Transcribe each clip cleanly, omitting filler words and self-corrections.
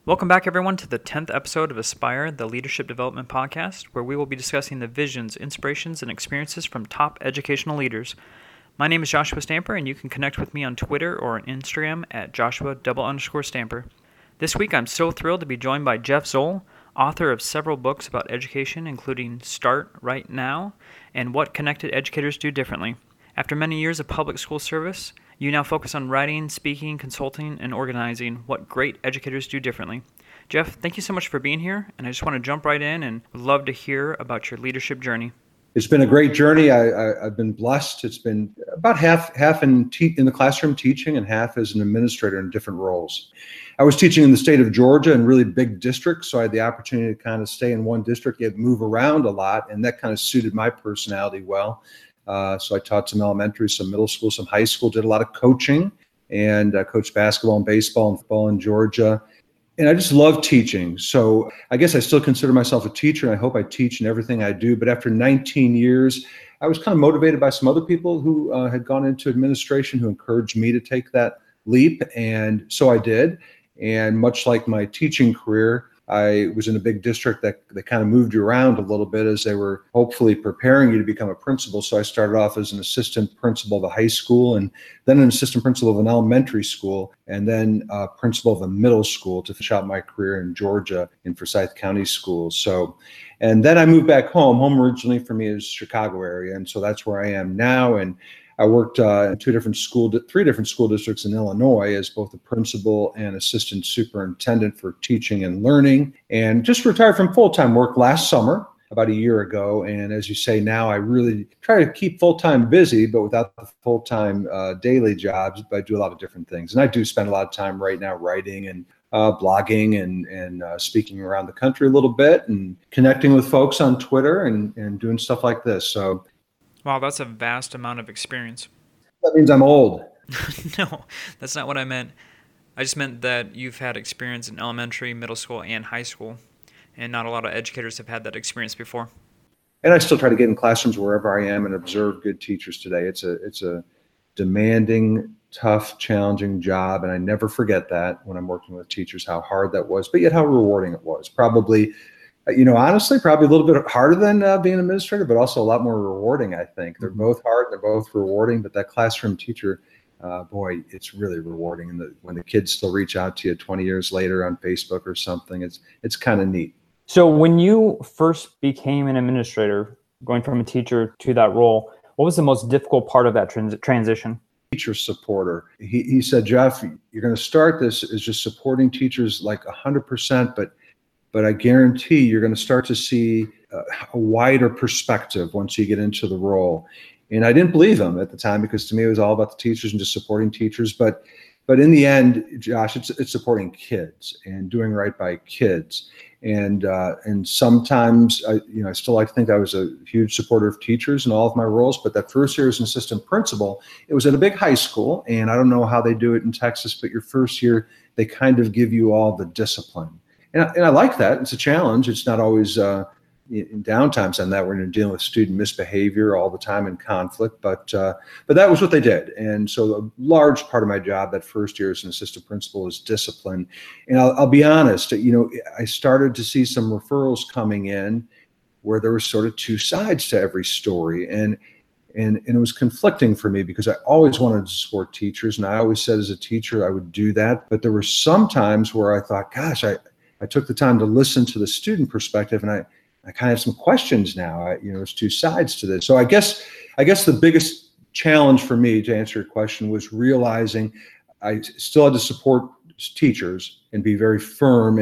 Welcome back, everyone, to the 10th episode of Aspire, the Leadership Development Podcast, where we will be discussing the visions, inspirations, and experiences from top educational leaders. My name is Joshua Stamper, and you can connect with me on Twitter or on Instagram at Joshua_Stamper. This week, I'm so thrilled to be joined by Jeff Zoll, author of several books about education, including Start Right Now and What Connected Educators Do Differently. After many years of public school service, you now focus on writing, speaking, consulting, and organizing what great educators do differently. Jeff, thank you so much for being here, and I just want to jump right in and would love to hear about your leadership journey. It's been a great journey. I've been blessed. It's been about half in the classroom teaching and half as an administrator in different roles. I was teaching in the state of Georgia in really big districts, so I had the opportunity to kind of stay in one district, yet move around a lot, and that kind of suited my personality well. So I taught some elementary, some middle school, some high school, did a lot of coaching, and coached basketball and baseball and football in Georgia. And I just love teaching. So I guess I still consider myself a teacher, and I hope I teach in everything I do. But after 19 years, I was kind of motivated by some other people who had gone into administration who encouraged me to take that leap. And so I did. And much like my teaching career, I was in a big district that they kind of moved you around a little bit as they were hopefully preparing you to become a principal. So I started off as an assistant principal of a high school, and then an assistant principal of an elementary school, and then principal of a middle school to finish out my career in Georgia in Forsyth County Schools. So, and then I moved back home. Home originally for me is Chicago area, and so that's where I am now. And I worked in three different school districts in Illinois as both a principal and assistant superintendent for teaching and learning, and just retired from full-time work last summer, about a year ago. And as you say, now I really try to keep full-time busy, but without the full-time daily jobs, but I do a lot of different things. And I do spend a lot of time right now writing and blogging and speaking around the country a little bit and connecting with folks on Twitter and doing stuff like this. So. Wow, that's a vast amount of experience. That means I'm old. No, that's not what I meant. I just meant that you've had experience in elementary, middle school, and high school, and not a lot of educators have had that experience before. And I still try to get in classrooms wherever I am and observe good teachers today. It's a demanding, tough, challenging job, and I never forget that when I'm working with teachers, how hard that was, but yet how rewarding it was. Probably, honestly, probably a little bit harder than being an administrator, but also a lot more rewarding, I think. They're both hard, they're both rewarding, but that classroom teacher, boy, it's really rewarding. And when the kids still reach out to you 20 years later on Facebook or something, it's kind of neat. So when you first became an administrator, going from a teacher to that role, what was the most difficult part of that transition? Teacher supporter. He said, Jeff, you're going to start this as just supporting teachers like 100%, but I guarantee you're going to start to see a wider perspective once you get into the role. And I didn't believe him at the time, because to me it was all about the teachers and just supporting teachers. But in the end, Josh, it's supporting kids and doing right by kids. And sometimes I still like to think I was a huge supporter of teachers in all of my roles. But that first year as an assistant principal, it was at a big high school, and I don't know how they do it in Texas, but your first year they kind of give you all the discipline. And I like that. It's a challenge. It's not always in downtimes on that. We're dealing with student misbehavior all the time and conflict, but that was what they did. And so a large part of my job that first year as an assistant principal is discipline. And I'll be honest, I started to see some referrals coming in where there were sort of two sides to every story. And it was conflicting for me, because I always wanted to support teachers. And I always said as a teacher, I would do that. But there were some times where I thought, gosh, I took the time to listen to the student perspective, and I kind of have some questions now. There's two sides to this. So I guess the biggest challenge for me, to answer your question, was realizing I still had to support teachers and be very firm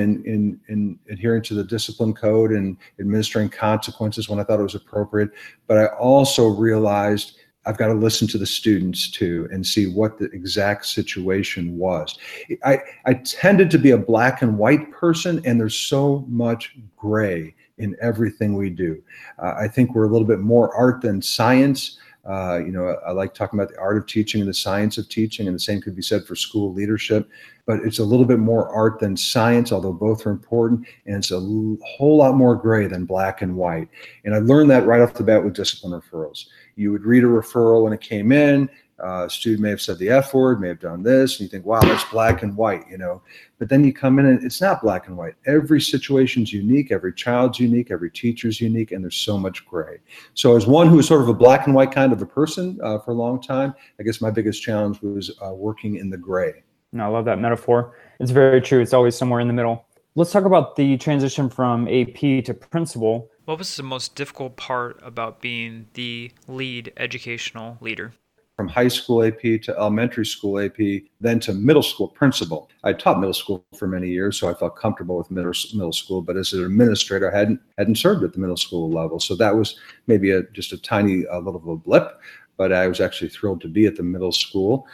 in adhering to the discipline code and administering consequences when I thought it was appropriate. But I also realized I've got to listen to the students too and see what the exact situation was. I tended to be a black and white person, and there's so much gray in everything we do. I think we're a little bit more art than science. I like talking about the art of teaching and the science of teaching, and the same could be said for school leadership. But it's a little bit more art than science, although both are important, and it's a whole lot more gray than black and white. And I learned that right off the bat with discipline referrals. You would read a referral when it came in, A student may have said the F word, may have done this, and you think, wow, that's black and white, But then you come in and it's not black and white. Every situation's unique, every child's unique, every teacher's unique, and there's so much gray. So as one who was sort of a black and white kind of a person for a long time, I guess my biggest challenge was working in the gray. No, I love that metaphor. It's very true. It's always somewhere in the middle. Let's talk about the transition from AP to principal. What was the most difficult part about being the lead educational leader? From high school AP to elementary school AP, then to middle school principal. I taught middle school for many years, so I felt comfortable with middle school. But as an administrator, I hadn't served at the middle school level, so that was maybe just a tiny little of a blip. But I was actually thrilled to be at the middle school.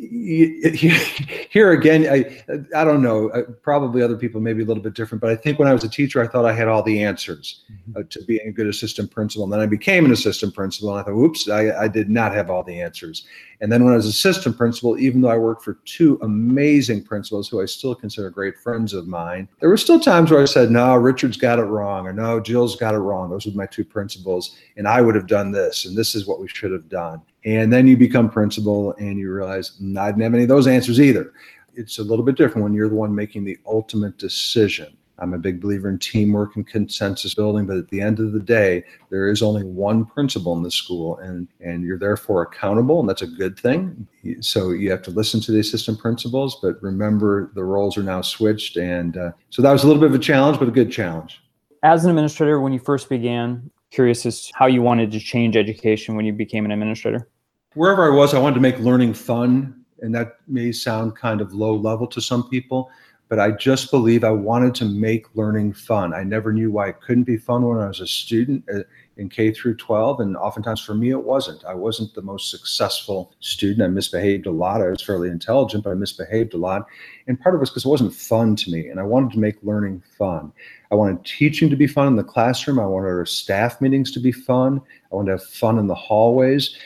Here again, I don't know, probably other people may be a little bit different, but I think when I was a teacher, I thought I had all the answers to being a good assistant principal. And then I became an assistant principal and I thought, oops, I did not have all the answers. And then when I was assistant principal, even though I worked for two amazing principals who I still consider great friends of mine, there were still times where I said, no, Richard's got it wrong, or no, Jill's got it wrong. Those were my two principals, and I would have done this, and this is what we should have done. And then you become principal and you realize, I didn't have any of those answers either. It's a little bit different when you're the one making the ultimate decision. I'm a big believer in teamwork and consensus building, but at the end of the day, there is only one principal in the school, and you're therefore accountable, and that's a good thing. So you have to listen to the assistant principals, but remember the roles are now switched. And so that was a little bit of a challenge, but a good challenge. As an administrator, when you first began, curious as to how you wanted to change education when you became an administrator? Wherever I was, I wanted to make learning fun, and that may sound kind of low level to some people, but I just believe I wanted to make learning fun. I never knew why it couldn't be fun when I was a student in K through 12, and oftentimes for me it wasn't. I wasn't the most successful student. I misbehaved a lot. I was fairly intelligent, but I misbehaved a lot. And part of it was because it wasn't fun to me, and I wanted to make learning fun. I wanted teaching to be fun in the classroom. I wanted our staff meetings to be fun. I wanted to have fun in the hallways.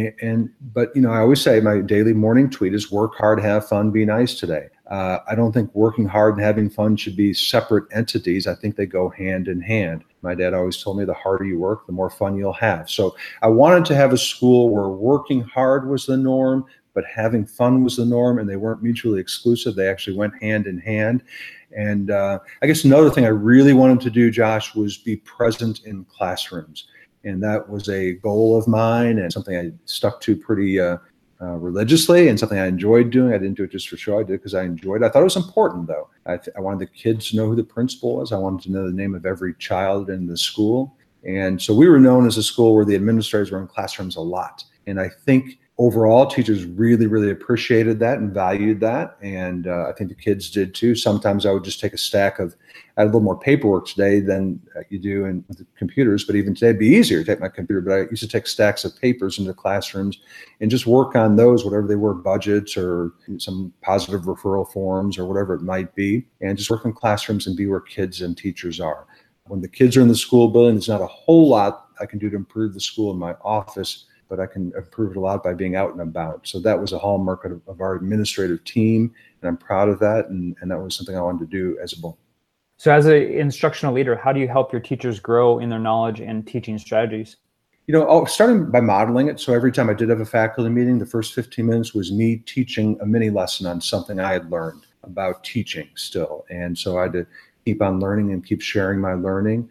But I always say my daily morning tweet is work hard, have fun, be nice today. I don't think working hard and having fun should be separate entities. I think they go hand in hand. My dad always told me the harder you work, the more fun you'll have. So I wanted to have a school where working hard was the norm, but having fun was the norm, and they weren't mutually exclusive. They actually went hand in hand. And I guess another thing I really wanted to do, Josh, was be present in classrooms. And that was a goal of mine and something I stuck to pretty religiously, and something I enjoyed doing. I didn't do it just for show. I did it because I enjoyed it. I thought it was important, though. I wanted the kids to know who the principal was. I wanted to know the name of every child in the school. And so we were known as a school where the administrators were in classrooms a lot. And I think overall, teachers really, really appreciated that and valued that. And I think the kids did too. Sometimes I would just take a stack of, I had a little more paperwork today than you do in the computers, but even today it'd be easier to take my computer. But I used to take stacks of papers into classrooms and just work on those, whatever they were, budgets or some positive referral forms or whatever it might be, and just work in classrooms and be where kids and teachers are. When the kids are in the school building, there's not a whole lot I can do to improve the school in my office, but I can improve it a lot by being out and about. So that was a hallmark of our administrative team, and I'm proud of that, and that was something I wanted to do as a goal. So as an instructional leader, how do you help your teachers grow in their knowledge and teaching strategies? Starting by modeling it. So every time I did have a faculty meeting, the first 15 minutes was me teaching a mini lesson on something I had learned about teaching still. And so I had to keep on learning and keep sharing my learning.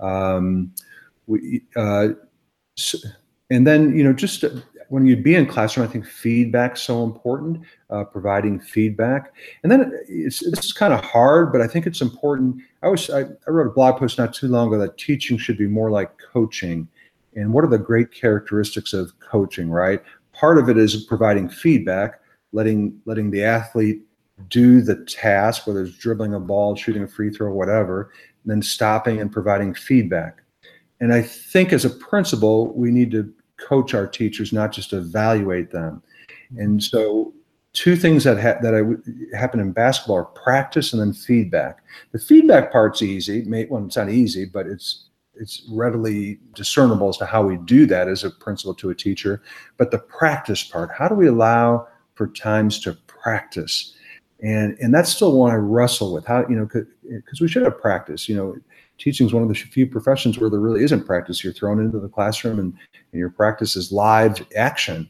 And then, just when you'd be in classroom, I think feedback's so important, providing feedback. And then this is kind of hard, but I think it's important. I wrote a blog post not too long ago that teaching should be more like coaching. And what are the great characteristics of coaching, right? Part of it is providing feedback, letting the athlete do the task, whether it's dribbling a ball, shooting a free throw, whatever, and then stopping and providing feedback. And I think as a principal, we need to coach our teachers, not just evaluate them. And so two things that happen in basketball are practice and then feedback. The feedback part's easy. It's not easy, but it's readily discernible as to how we do that as a principal to a teacher. But the practice part, how do we allow for times to practice? And that's still one I wrestle with. How, because we should have practice. Teaching is one of the few professions where there really isn't practice. You're thrown into the classroom and your practice is live action.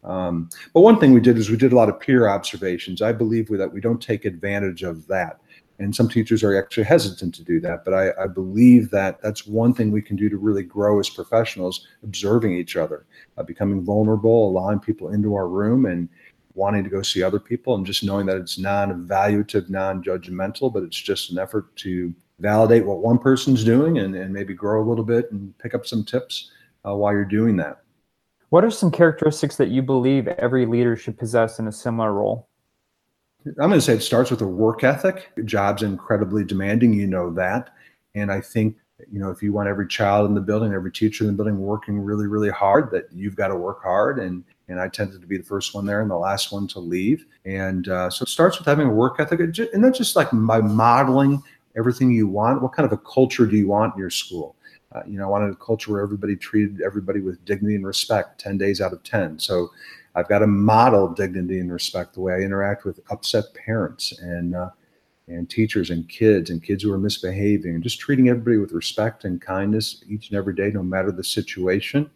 But one thing we did is we did a lot of peer observations. I believe that we don't take advantage of that. And some teachers are actually hesitant to do that. But I believe that that's one thing we can do to really grow as professionals, observing each other, becoming vulnerable, allowing people into our room and wanting to go see other people, and just knowing that it's non-evaluative, non-judgmental, but it's just an effort to validate what one person's doing and maybe grow a little bit and pick up some tips while you're doing that. What are some characteristics that you believe every leader should possess in a similar role? I'm going to say it starts with a work ethic. Job's incredibly demanding, you know that. And I think, if you want every child in the building, every teacher in the building working really, really hard, that you've got to work hard. And I tended to be the first one there and the last one to leave. And so it starts with having a work ethic, and not just like by modeling everything you want. What kind of a culture do you want in your school? I wanted a culture where everybody treated everybody with dignity and respect 10 days out of 10. So I've got to model dignity and respect the way I interact with upset parents and teachers and kids who are misbehaving, and just treating everybody with respect and kindness each and every day, no matter the situation.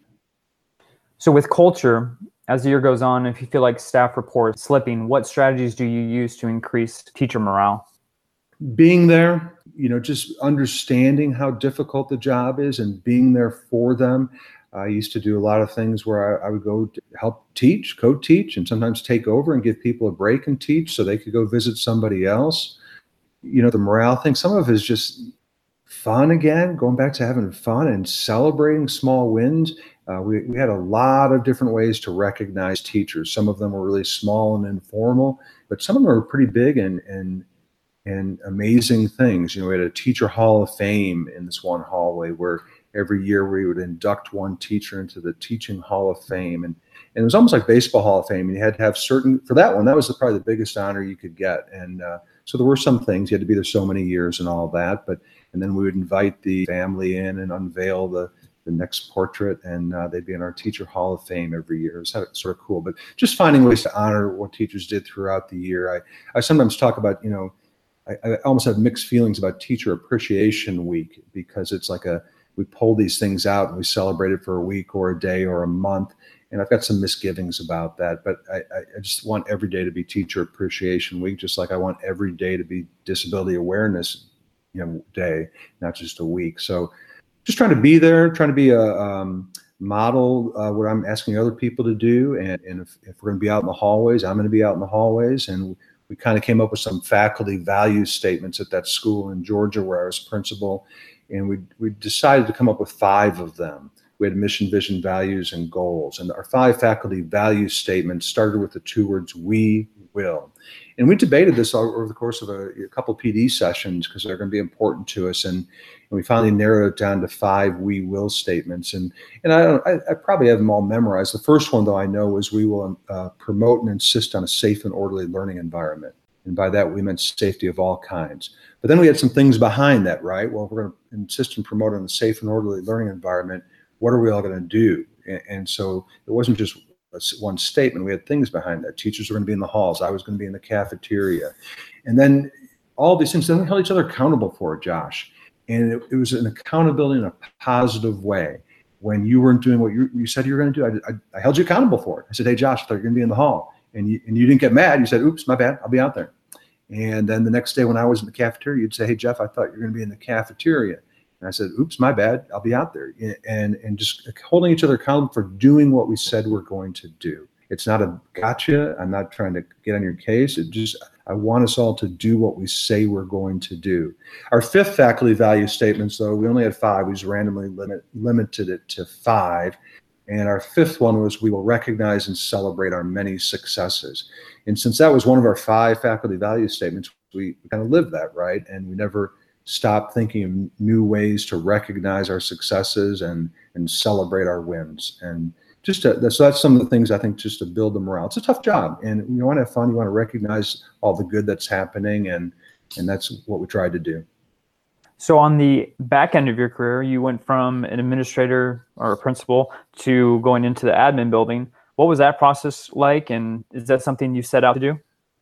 So with culture, as the year goes on, if you feel like staff report slipping, what strategies do you use to increase teacher morale? Being there, just understanding how difficult the job is and being there for them. I used to do a lot of things where I would go to help teach, co-teach, and sometimes take over and give people a break and teach so they could go visit somebody else. The morale thing, some of it is just fun again, going back to having fun and celebrating small wins. We had a lot of different ways to recognize teachers. Some of them were really small and informal, but some of them were pretty big and amazing things. We had a teacher hall of fame in this one hallway where every year we would induct one teacher into the teaching hall of fame. And it was almost like baseball hall of fame. You had to have for that one, that was probably the biggest honor you could get. And so there were some things, you had to be there so many years and all that. And then we would invite the family in and unveil the next portrait, and they'd be in our teacher hall of fame every year. It was sort of cool, but just finding ways to honor what teachers did throughout the year. I sometimes talk about, I almost have mixed feelings about Teacher Appreciation Week, because it's like we pull these things out and we celebrate it for a week or a day or a month. And I've got some misgivings about that, but I just want every day to be Teacher Appreciation Week, just like I want every day to be Disability Awareness Day, not just a week. So just trying to be there, trying to be a model what I'm asking other people to do. And if we're going to be out in the hallways, I'm going to be out in the hallways. And we kind of came up with some faculty value statements at that school in Georgia where I was principal. And we decided to come up with 5 of them. We had mission, vision, values, and goals. And our 5 faculty value statements started with the 2 words, we will. And we debated this over the course of a couple PD sessions, because they're going to be important to us. And we finally narrowed it down to 5 we will statements. And I probably have them all memorized. The first one, though, I know is we will promote and insist on a safe and orderly learning environment. And by that, we meant safety of all kinds. But then we had some things behind that, right? Well, if we're going to insist and promote on a safe and orderly learning environment, what are we all going to do? And so it wasn't just one statement. We had things behind that. Teachers were going to be in the halls. I was going to be in the cafeteria. And then all these things, then we held each other accountable for it, Josh. And it was an accountability in a positive way. When you weren't doing what you said you were going to do, I held you accountable for it. I said, hey, Josh, I thought you were going to be in the hall. And you didn't get mad. You said, oops, my bad. I'll be out there. And then the next day when I was in the cafeteria, you'd say, hey, Jeff, I thought you were going to be in the cafeteria. And I said, oops, my bad. I'll be out there. And just holding each other accountable for doing what we said we're going to do. It's not a gotcha. I'm not trying to get on your case. I want us all to do what we say we're going to do. Our 5th faculty value statements, though, we only had 5. We just randomly limited it to 5. And our 5th one was we will recognize and celebrate our many successes. And since that was one of our 5 faculty value statements, we kind of lived that, right? And we never stopped thinking of new ways to recognize our successes and celebrate our wins. And so that's some of the things I think, just to build the morale. It's a tough job, and you want to have fun. You want to recognize all the good that's happening, and that's what we tried to do. So on the back end of your career, you went from an administrator or a principal to going into the admin building. What was that process like, and is that something you set out to do?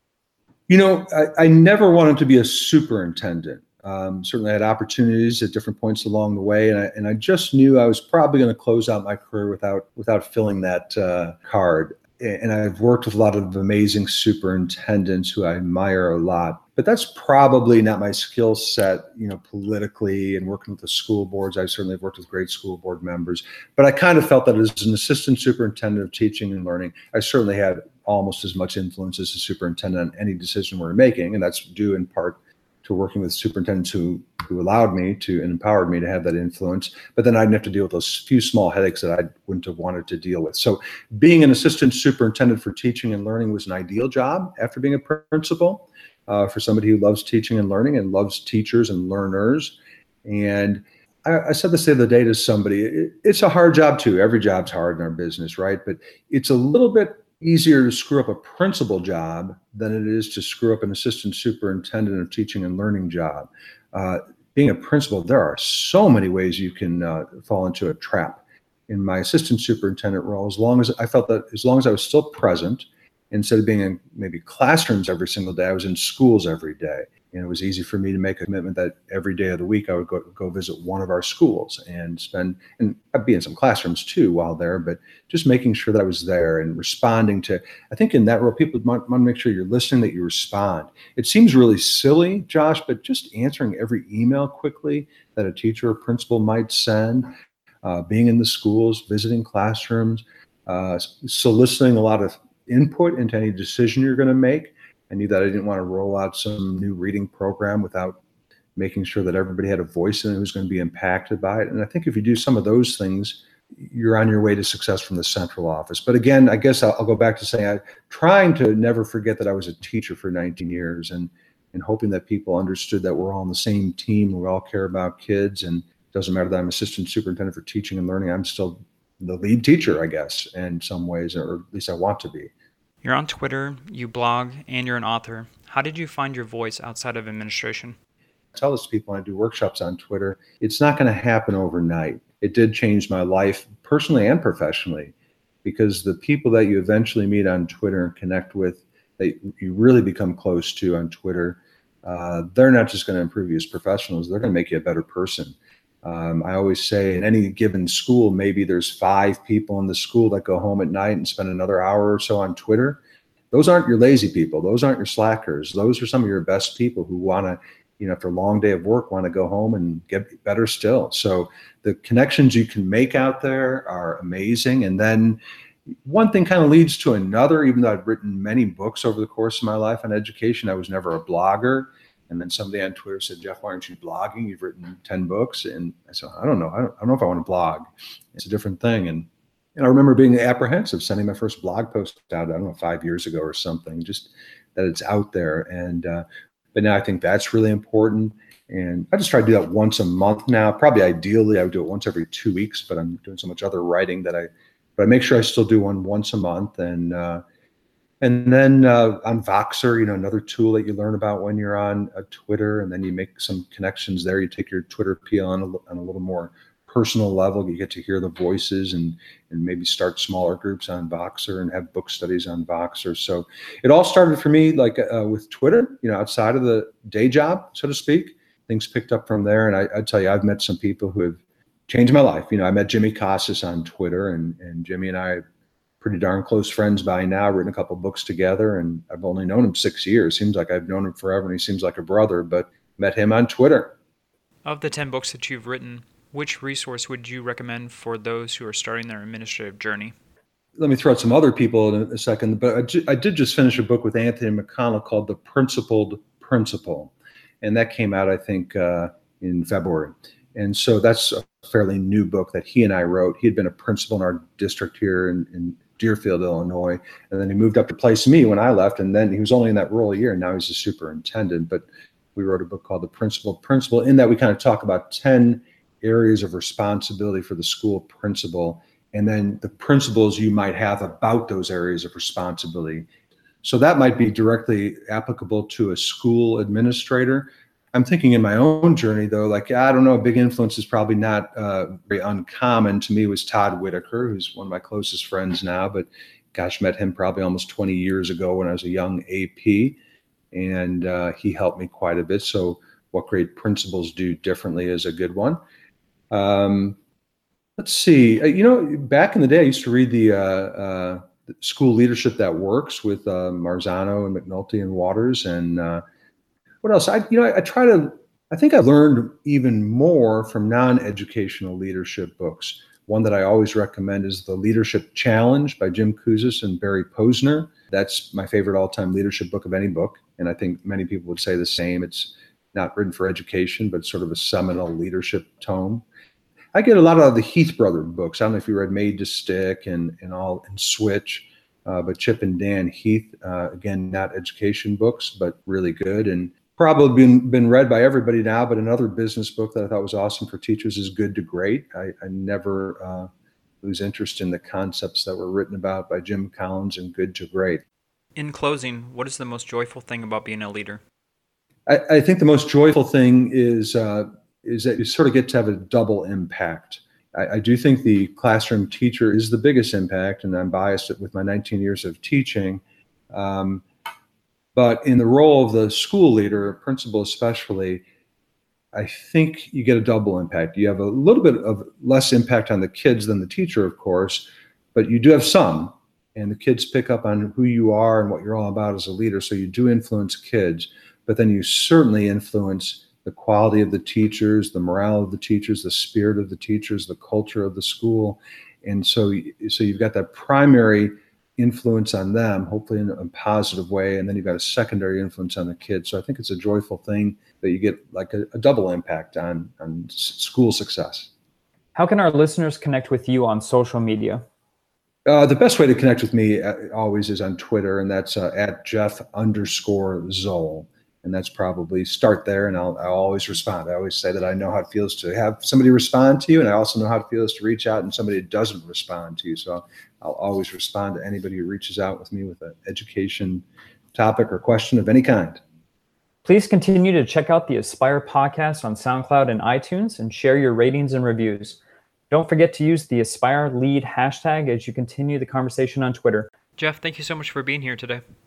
I never wanted to be a superintendent. Certainly I had opportunities at different points along the way, and I just knew I was probably going to close out my career without filling that card. and I've worked with a lot of amazing superintendents who I admire a lot. But that's probably not my skill set, politically and working with the school boards. I certainly have worked with great school board members. But I kind of felt that as an assistant superintendent of teaching and learning, I certainly had almost as much influence as a superintendent on any decision we're making. And that's due in part to working with superintendents who allowed me to and empowered me to have that influence. But then I didn't have to deal with those few small headaches that I wouldn't have wanted to deal with. So being an assistant superintendent for teaching and learning was an ideal job after being a principal for somebody who loves teaching and learning and loves teachers and learners. And I said this the other day to somebody, it's a hard job too. Every job's hard in our business, right? But it's a little bit easier to screw up a principal job than it is to screw up an assistant superintendent of teaching and learning job. Being a principal, there are so many ways you can fall into a trap. In my assistant superintendent role, as long as I was still present, instead of being in maybe classrooms every single day, I was in schools every day. And it was easy for me to make a commitment that every day of the week I would go visit one of our schools and I'd be in some classrooms too while there, but just making sure that I was there and responding to, I think in that role, people want to make sure you're listening, that you respond. It seems really silly, Josh, but just answering every email quickly that a teacher or principal might send, being in the schools, visiting classrooms, soliciting a lot of input into any decision you're going to make. I knew that I didn't want to roll out some new reading program without making sure that everybody had a voice in it who's going to be impacted by it. And I think if you do some of those things, you're on your way to success from the central office. But again, I guess I'll go back to saying I'm trying to never forget that I was a teacher for 19 years and hoping that people understood that we're all on the same team. We all care about kids, and it doesn't matter that I'm assistant superintendent for teaching and learning. I'm still the lead teacher, I guess, in some ways, or at least I want to be. You're on Twitter, you blog, and you're an author. How did you find your voice outside of administration? I tell this to people when I do workshops on Twitter, it's not going to happen overnight. It did change my life personally and professionally, because the people that you eventually meet on Twitter and connect with, that you really become close to on Twitter, they're not just going to improve you as professionals, they're going to make you a better person. I always say in any given school, maybe there's 5 people in the school that go home at night and spend another hour or so on Twitter. Those aren't your lazy people. Those aren't your slackers. Those are some of your best people who want to, after a long day of work, want to go home and get better still. So the connections you can make out there are amazing. And then one thing kind of leads to another. Even though I've written many books over the course of my life on education, I was never a blogger. And then somebody on Twitter said, "Jeff, why aren't you blogging? You've written 10 books. And I said, I don't know. I don't know if I want to blog. It's a different thing. And I remember being apprehensive, sending my first blog post out, I don't know, 5 years ago or something, just that it's out there. And but now I think that's really important. And I just try to do that once a month now. Probably ideally, I would do it once every 2 weeks, but I'm doing so much other writing that but I make sure I still do one once a month. And then on Voxer, another tool that you learn about when you're on Twitter, and then you make some connections there. You take your Twitter appeal on a little more personal level. You get to hear the voices and maybe start smaller groups on Voxer and have book studies on Voxer. So it all started for me with Twitter, outside of the day job, so to speak. Things picked up from there. And I tell you, I've met some people who have changed my life. I met Jimmy Casas on Twitter, and Jimmy and I pretty darn close friends by now, written a couple of books together, and I've only known him 6 years. Seems like I've known him forever, and he seems like a brother, but met him on Twitter. Of the 10 books that you've written, which resource would you recommend for those who are starting their administrative journey? Let me throw out some other people in a second, but I did just finish a book with Anthony McConnell called The Principled Principal, and that came out, I think, in February. And so that's a fairly new book that he and I wrote. He had been a principal in our district here in Deerfield, Illinois, and then he moved up to replace me when I left, and then he was only in that role a year, and now he's a superintendent. But we wrote a book called The Principled Principal, in that we kind of talk about 10 areas of responsibility for the school principal, and then the principles you might have about those areas of responsibility. So that might be directly applicable to a school administrator. I'm thinking in my own journey, though, I don't know, a big influence is probably not very uncommon to me, was Todd Whitaker, who's one of my closest friends now, but gosh, met him probably almost 20 years ago when I was a young AP, and he helped me quite a bit. So What Great Principals Do Differently is a good one. Let's see, back in the day, I used to read the School Leadership That Works with Marzano and McNulty and Waters. And what else? I think I've learned even more from non-educational leadership books. One that I always recommend is The Leadership Challenge by Jim Kouzes and Barry Posner. That's my favorite all-time leadership book of any book. And I think many people would say the same. It's not written for education, but sort of a seminal leadership tome. I get a lot of the Heath brother books. I don't know if you read Made to Stick and Switch, but Chip and Dan Heath, again, not education books, but really good and probably been read by everybody now. But another business book that I thought was awesome for teachers is Good to Great. I never lose interest in the concepts that were written about by Jim Collins in Good to Great. In closing, what is the most joyful thing about being a leader? I think the most joyful thing is that you sort of get to have a double impact. I do think the classroom teacher is the biggest impact, and I'm biased with my 19 years of teaching. But in the role of the school leader, principal especially, I think you get a double impact. You have a little bit of less impact on the kids than the teacher, of course, but you do have some. And the kids pick up on who you are and what you're all about as a leader. So you do influence kids, but then you certainly influence the quality of the teachers, the morale of the teachers, the spirit of the teachers, the culture of the school. And so you've got that primary influence on them, hopefully in a positive way, and then you've got a secondary influence on the kids. So I think it's a joyful thing that you get like a double impact on school success. How can our listeners connect with you on social media? The best way to connect with me always is on Twitter, and that's at Jeff_Zoll. And that's probably start there, and I'll always respond. I always say that I know how it feels to have somebody respond to you, and I also know how it feels to reach out and somebody doesn't respond to you. So I'll always respond to anybody who reaches out with me with an education topic or question of any kind. Please continue to check out the Aspire podcast on SoundCloud and iTunes and share your ratings and reviews. Don't forget to use the Aspire Lead hashtag as you continue the conversation on Twitter. Jeff, thank you so much for being here today.